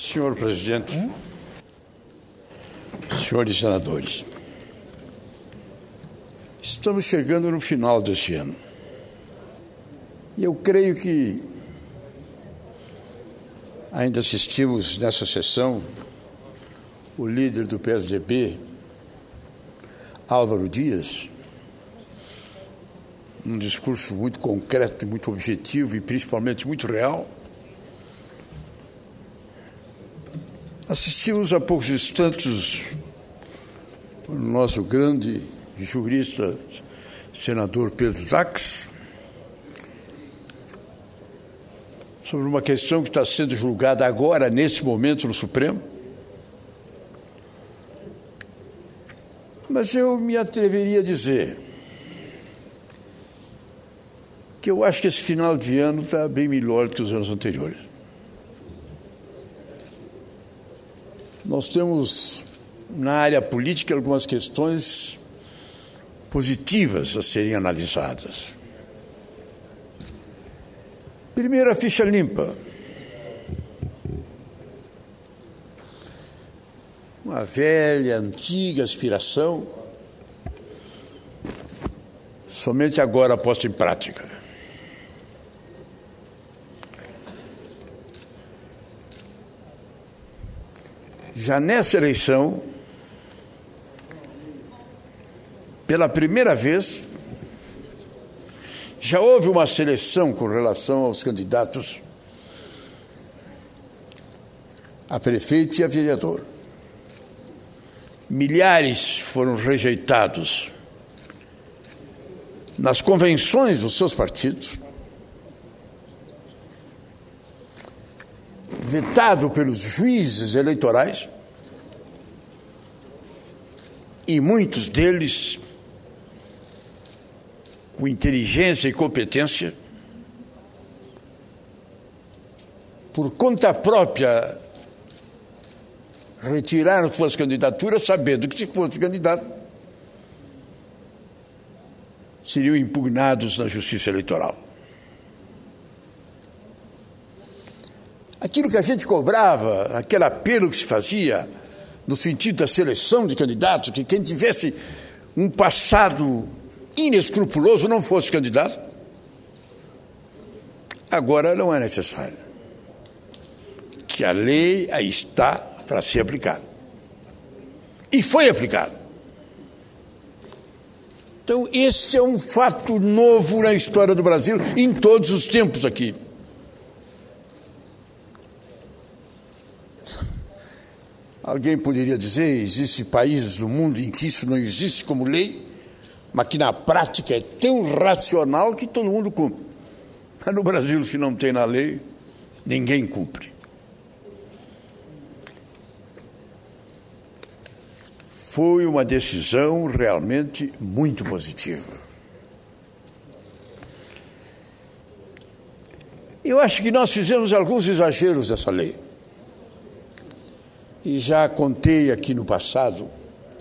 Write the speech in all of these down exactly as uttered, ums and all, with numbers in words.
Senhor presidente, hum? senhores senadores, estamos chegando no final deste ano. E eu creio que ainda assistimos nessa sessão o líder do P S D B, Álvaro Dias, um discurso muito concreto, muito objetivo e principalmente muito real. Assistimos há poucos instantes o nosso grande jurista, senador Pedro Taques, sobre uma questão que está sendo julgada agora, nesse momento, no Supremo. Mas eu me atreveria a dizer que eu acho que esse final de ano está bem melhor do que os anos anteriores. Nós temos, na área política, algumas questões positivas a serem analisadas. Primeiro, a ficha limpa. Uma velha, antiga aspiração, somente agora posta em prática. Já nessa eleição, pela primeira vez, já houve uma seleção com relação aos candidatos a prefeito e a vereador. Milhares foram rejeitados nas convenções dos seus partidos, vetado pelos juízes eleitorais, e muitos deles com inteligência e competência, por conta própria, retiraram suas candidaturas, sabendo que, se fosse candidato, seriam impugnados na Justiça Eleitoral. Aquilo que a gente cobrava, aquele apelo que se fazia, no sentido da seleção de candidatos, que quem tivesse um passado inescrupuloso não fosse candidato, agora não é necessário. Que a lei aí está para ser aplicada. E foi aplicada. Então, esse é um fato novo na história do Brasil, em todos os tempos aqui. Alguém poderia dizer, existem países do mundo em que isso não existe como lei, mas que na prática é tão racional que todo mundo cumpre. Mas no Brasil, se não tem na lei, ninguém cumpre. Foi uma decisão realmente muito positiva. Eu acho que nós fizemos alguns exageros dessa lei. E já contei aqui no passado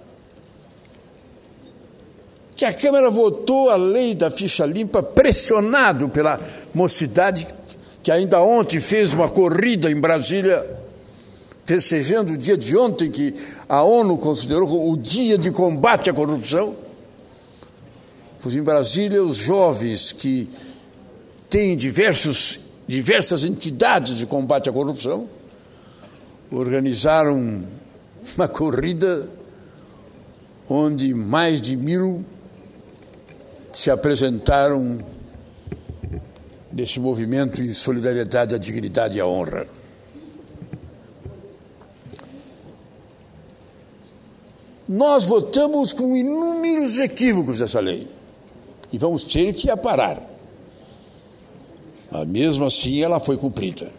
que a Câmara votou a lei da ficha limpa pressionado pela mocidade que ainda ontem fez uma corrida em Brasília, festejando o dia de ontem que a ONU considerou o dia de combate à corrupção. Pois em Brasília os jovens que têm diversos, diversas entidades de combate à corrupção organizaram uma corrida onde mais de mil se apresentaram nesse movimento em solidariedade à dignidade e à honra. Nós votamos com inúmeros equívocos essa lei e vamos ter que aparar. Mas mesmo assim ela foi cumprida.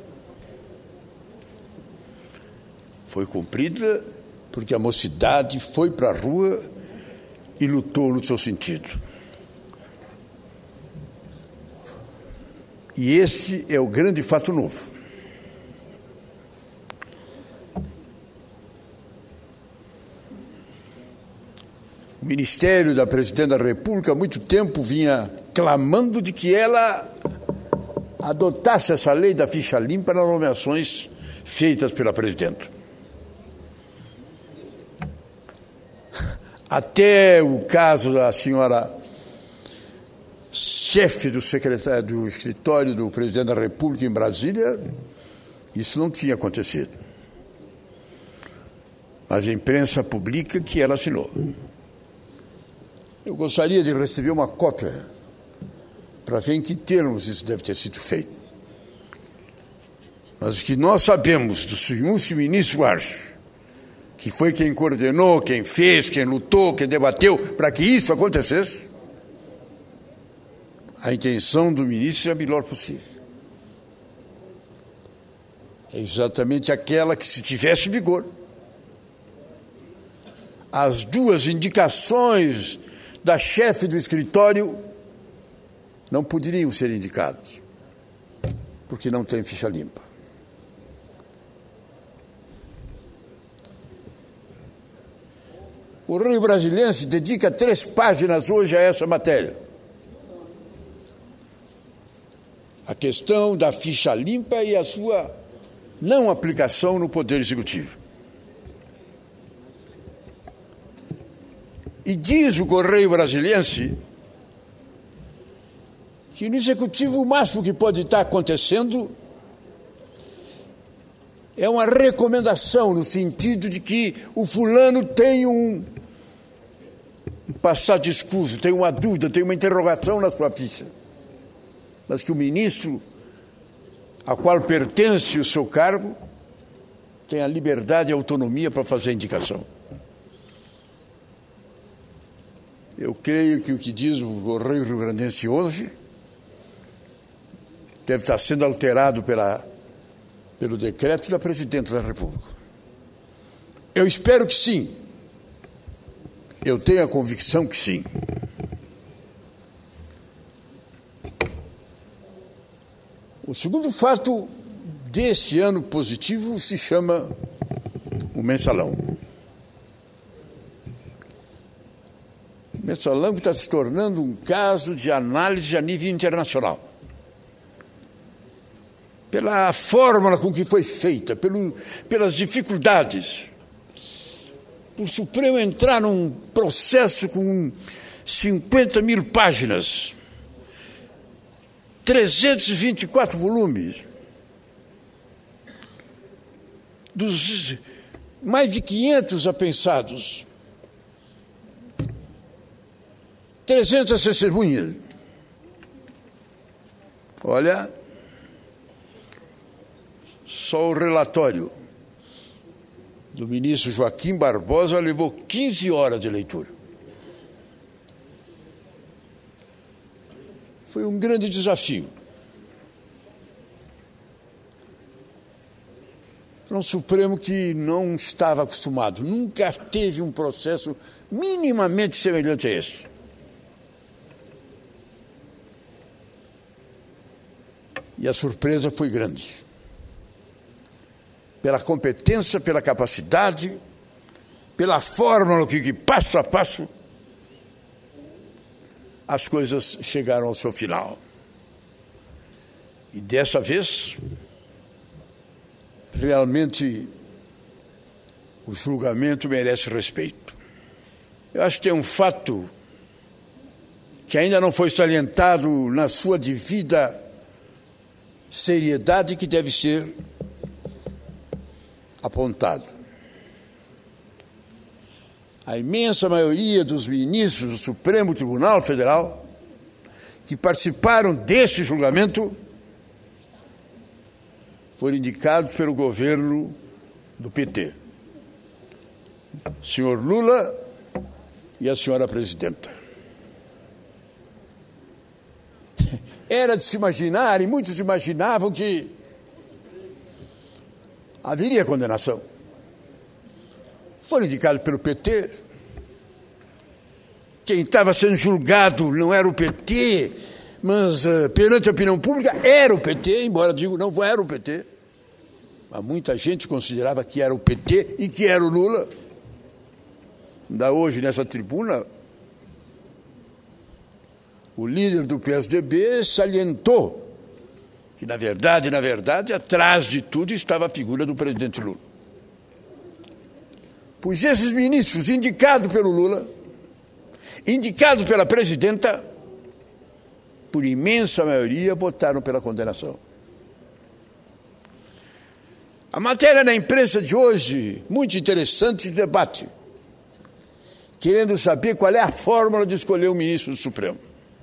Foi cumprida porque a mocidade foi para a rua e lutou no seu sentido. E esse é o grande fato novo. O Ministério da Presidente da República há muito tempo vinha clamando de que ela adotasse essa lei da ficha limpa nas nomeações feitas pela presidenta. Até o caso da senhora chefe do secretário do escritório do presidente da República em Brasília, isso não tinha acontecido. Mas a imprensa publica que ela assinou. Eu gostaria de receber uma cópia para ver em que termos isso deve ter sido feito. Mas o que nós sabemos do senhor ministro Arce, que foi quem coordenou, quem fez, quem lutou, quem debateu para que isso acontecesse, a intenção do ministro é a melhor possível. É exatamente aquela que, se tivesse vigor, as duas indicações da chefe do escritório não poderiam ser indicadas, porque não tem ficha limpa. O Correio Brasiliense dedica três páginas hoje a essa matéria. A questão da ficha limpa e a sua não aplicação no Poder Executivo. E diz o Correio Brasiliense que no Executivo o máximo que pode estar acontecendo é uma recomendação no sentido de que o fulano tem um, um passado escuso, tem uma dúvida, tem uma interrogação na sua ficha. Mas que o ministro, a qual pertence o seu cargo, tem a liberdade e a autonomia para fazer a indicação. Eu creio que o que diz o Correio Rio-Grandense hoje deve estar sendo alterado pela, pelo decreto da Presidenta da República. Eu espero que sim. Eu tenho a convicção que sim. O segundo fato deste ano positivo se chama o mensalão. O mensalão que está se tornando um caso de análise a nível internacional. Pela fórmula com que foi feita, pelo, pelas dificuldades. O Supremo entrar num processo com cinquenta mil páginas, trezentos e vinte e quatro volumes, dos mais de quinhentos apensados, trezentas testemunhas. Olha, só o relatório do ministro Joaquim Barbosa levou quinze horas de leitura. Foi um grande desafio. Para um Supremo que não estava acostumado, nunca teve um processo minimamente semelhante a esse. E a surpresa foi grande. Pela competência, pela capacidade, pela fórmula que, passo a passo, as coisas chegaram ao seu final. E dessa vez, realmente, o julgamento merece respeito. Eu acho que tem um fato que ainda não foi salientado na sua devida seriedade que deve ser apontado. A imensa maioria dos ministros do Supremo Tribunal Federal que participaram deste julgamento foram indicados pelo governo do P T. O senhor Lula e a senhora presidenta. Era de se imaginar, e muitos imaginavam, que haveria condenação. Foram indicados pelo P T. Quem estava sendo julgado não era o P T, mas uh, perante a opinião pública era o P T, embora digo não era o P T. Mas muita gente considerava que era o P T e que era o Lula. Ainda hoje, nessa tribuna, o líder do P S D B salientou que, na verdade, na verdade, atrás de tudo estava a figura do presidente Lula. Pois esses ministros, indicados pelo Lula, indicados pela presidenta, por imensa maioria, votaram pela condenação. A matéria na imprensa de hoje, muito interessante, debate, querendo saber qual é a fórmula de escolher o ministro do Supremo.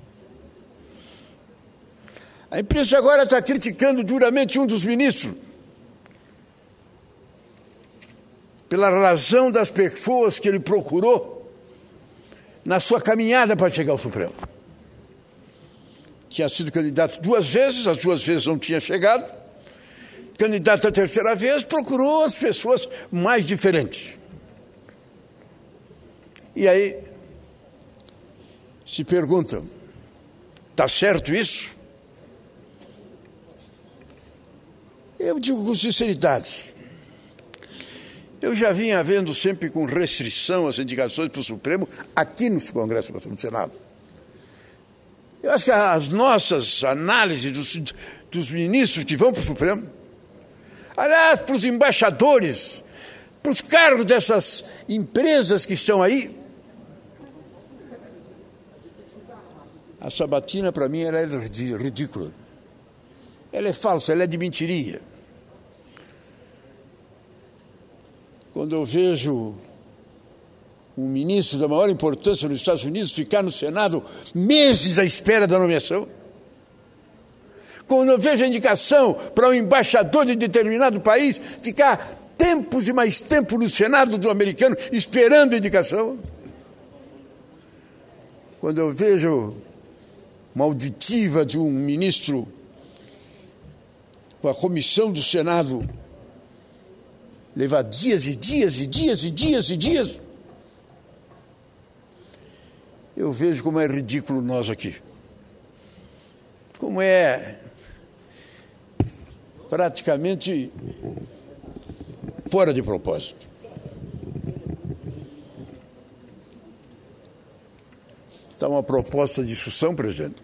A imprensa agora está criticando duramente um dos ministros, pela razão das pessoas que ele procurou na sua caminhada para chegar ao Supremo. Tinha sido candidato duas vezes, as duas vezes não tinha chegado. Candidato a terceira vez, procurou as pessoas mais diferentes. E aí, se perguntam, está certo isso? Eu digo com sinceridade, eu já vinha vendo sempre com restrição as indicações para o Supremo aqui no Congresso, no Senado. Eu acho que as nossas análises dos, dos ministros que vão para o Supremo, aliás, para os embaixadores, para os cargos dessas empresas que estão aí, a sabatina, para mim, ela é ridícula. Ela é falsa, ela é de mentiria. Quando eu vejo um ministro da maior importância nos Estados Unidos ficar no Senado meses à espera da nomeação, quando eu vejo a indicação para um embaixador de determinado país ficar tempos e mais tempo no Senado do americano esperando a indicação, quando eu vejo uma auditiva de um ministro com a comissão do Senado levar dias e dias e dias e dias e dias, eu vejo como é ridículo nós aqui. Como é praticamente fora de propósito. Está uma proposta de discussão, presidente,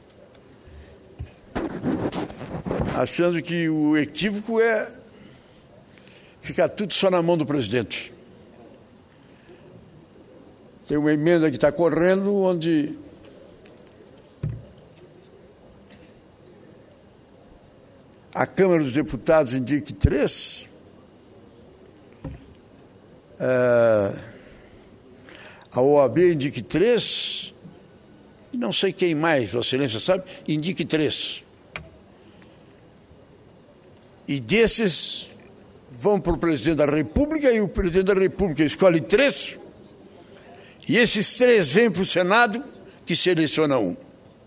achando que o equívoco é ficar tudo só na mão do presidente. Tem uma emenda que está correndo onde a Câmara dos Deputados indique três, a O A B indique três, e não sei quem mais, Vossa Excelência sabe, indique três. E desses vão para o presidente da República e o presidente da República escolhe três, e esses três vêm para o Senado, que seleciona um.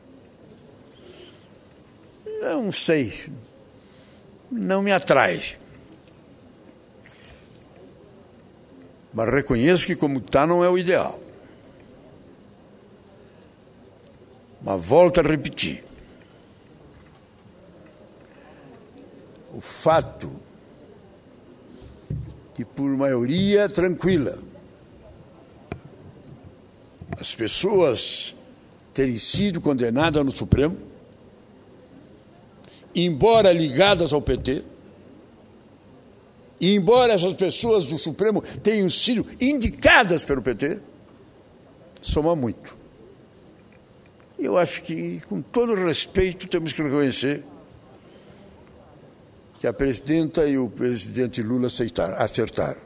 Não sei, não me atrai. Mas reconheço que como está não é o ideal. Mas volto a repetir. O fato que por maioria tranquila as pessoas terem sido condenadas no Supremo, embora ligadas ao P T, e embora essas pessoas do Supremo tenham sido indicadas pelo P T, soma muito. Eu acho que, com todo respeito, temos que reconhecer que a presidenta e o presidente Lula aceitaram, acertaram.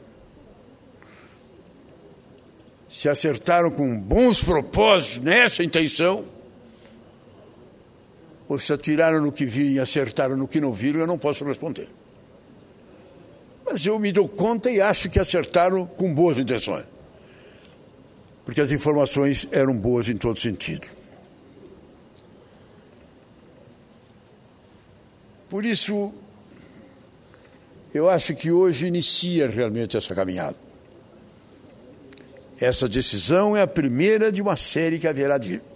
Se acertaram com bons propósitos nessa intenção, ou se atiraram no que viram e acertaram no que não viram, eu não posso responder. Mas eu me dou conta e acho que acertaram com boas intenções, porque as informações eram boas em todo sentido. Por isso, eu acho que hoje inicia realmente essa caminhada. Essa decisão é a primeira de uma série que haverá de ir.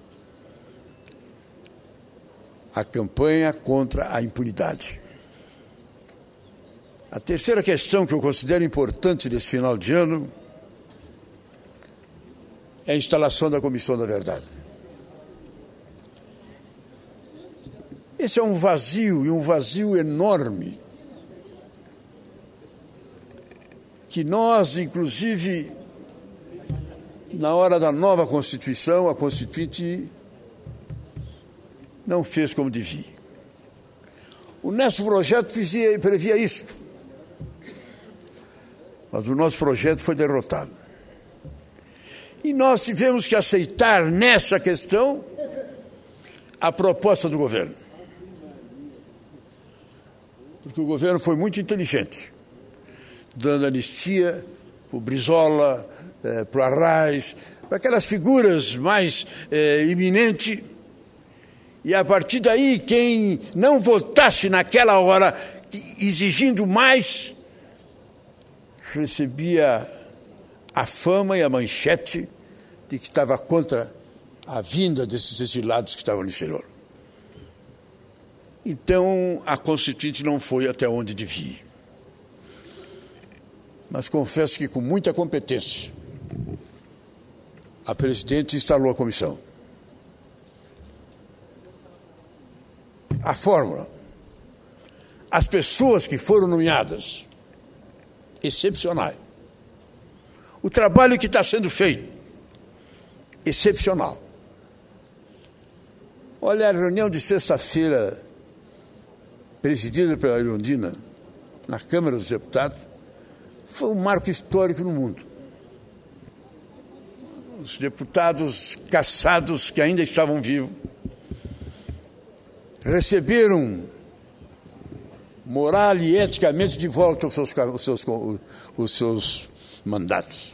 A campanha contra a impunidade. A terceira questão que eu considero importante desse final de ano é a instalação da Comissão da Verdade. Esse é um vazio, e um vazio enorme, que nós, inclusive, na hora da nova Constituição, a Constituinte não fez como devia. O nosso projeto fazia, previa isso, mas o nosso projeto foi derrotado. E nós tivemos que aceitar nessa questão a proposta do governo. Porque o governo foi muito inteligente, dando anistia para o Brizola, eh, para o Arraes, para aquelas figuras mais eh, iminentes. E a partir daí, quem não votasse naquela hora, exigindo mais, recebia a fama e a manchete de que estava contra a vinda desses exilados que estavam no exterior. Então, a Constituinte não foi até onde devia. Mas confesso que, com muita competência, a presidente instalou a comissão. A fórmula, as pessoas que foram nomeadas, excepcionais. O trabalho que está sendo feito, excepcional. Olha, a reunião de sexta-feira, presidida pela Erundina, na Câmara dos Deputados, foi um marco histórico no mundo. Os deputados caçados, que ainda estavam vivos, receberam moral e eticamente de volta os seus, os seus, os seus mandatos.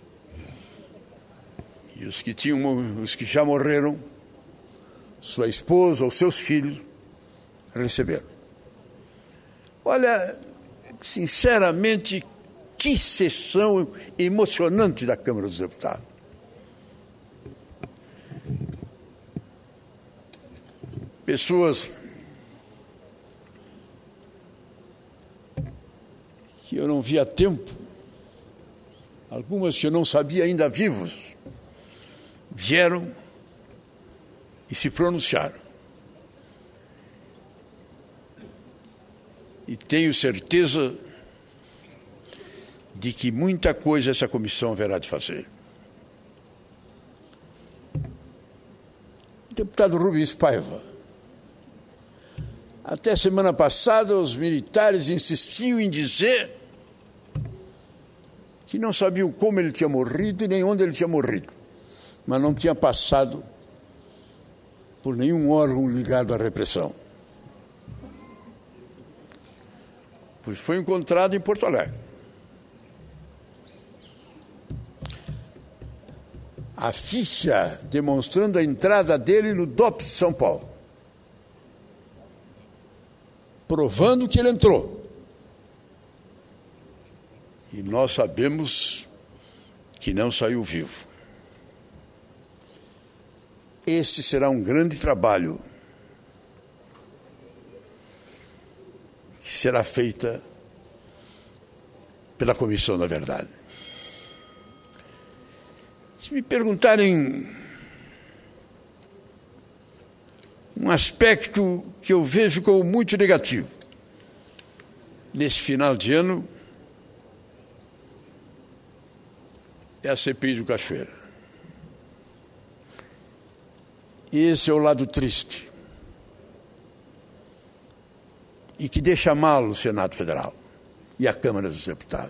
E os que tinham, os que já morreram, sua esposa ou seus filhos, receberam. Olha, sinceramente, que sessão emocionante da Câmara dos Deputados. Pessoas que eu não via há tempo, algumas que eu não sabia ainda vivos, vieram e se pronunciaram. E tenho certeza de que muita coisa essa comissão haverá de fazer. Deputado Rubens Paiva, até semana passada os militares insistiam em dizer que não sabiam como ele tinha morrido e nem onde ele tinha morrido, mas não tinha passado por nenhum órgão ligado à repressão. Pois foi encontrado em Porto Alegre. A ficha demonstrando a entrada dele no D O P S de São Paulo, provando que ele entrou. E nós sabemos que não saiu vivo. Esse será um grande trabalho que será feita pela Comissão da Verdade. Se me perguntarem um aspecto que eu vejo como muito negativo nesse final de ano, é a C P I do Cachoeira. Esse é o lado triste e que deixa mal o Senado Federal e a Câmara dos Deputados.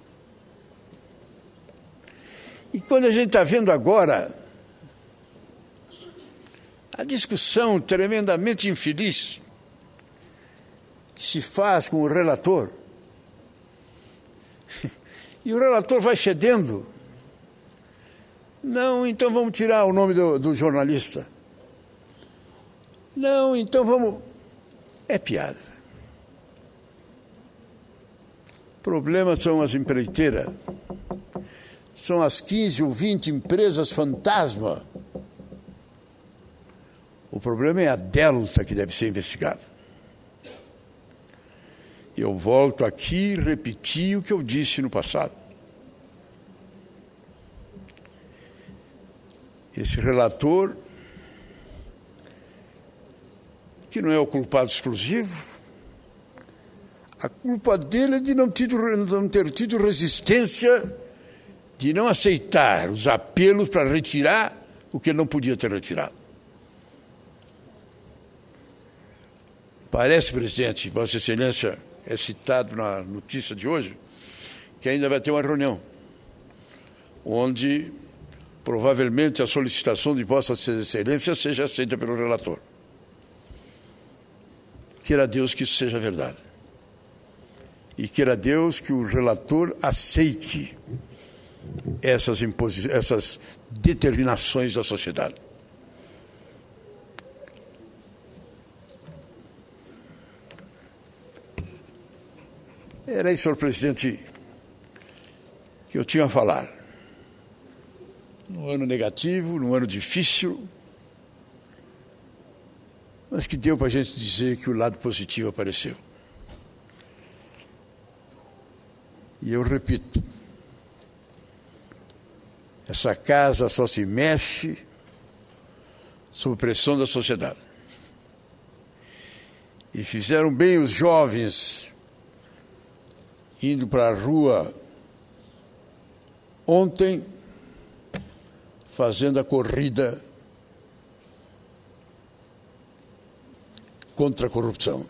E quando a gente está vendo agora a discussão tremendamente infeliz que se faz com o relator, e o relator vai cedendo, não, então vamos tirar o nome do, do jornalista. Não, então vamos... É piada. O problema são as empreiteiras. São as quinze ou vinte empresas fantasma. O problema é a Delta que deve ser investigada. Eu volto aqui e repetir o que eu disse no passado. Esse relator que não é o culpado exclusivo. A culpa dele é de não, tido, não ter tido resistência, de não aceitar os apelos para retirar o que ele não podia ter retirado. Parece, presidente, Vossa Excelência é citado na notícia de hoje, que ainda vai ter uma reunião, onde provavelmente a solicitação de Vossa Excelência seja aceita pelo relator. Queira Deus que isso seja verdade. E queira Deus que o relator aceite essas, imposi- essas determinações da sociedade. Era isso, senhor presidente, que eu tinha a falar. Num ano negativo, num ano difícil, mas que deu para a gente dizer que o lado positivo apareceu. E eu repito, essa casa só se mexe sob pressão da sociedade. E fizeram bem os jovens indo para a rua ontem, fazendo a corrida contra a corrupção.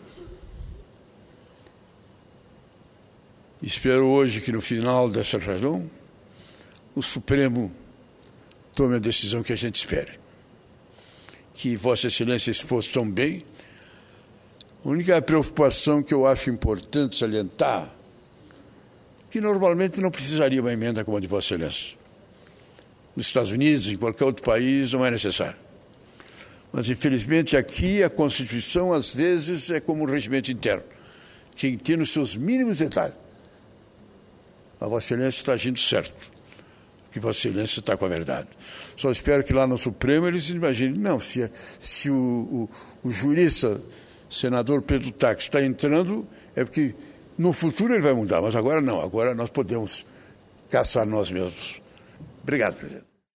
Espero hoje que no final dessa reunião o Supremo tome a decisão que a gente espera. Que Vossa Excelência expôs tão bem. A única preocupação que eu acho importante salientar, que normalmente não precisaria uma emenda como a de Vossa Excelência. Nos Estados Unidos, em qualquer outro país, não é necessário. Mas, infelizmente, aqui a Constituição, às vezes, é como um regimento interno, que tem os seus mínimos detalhes. A Vossa Excelência está agindo certo, que Vossa Excelência está com a verdade. Só espero que lá no Supremo eles imaginem, não, se, se o, o, o jurista, senador Pedro Táxi, está entrando, é porque no futuro ele vai mudar, mas agora não, agora nós podemos caçar nós mesmos. Obrigado, presidente.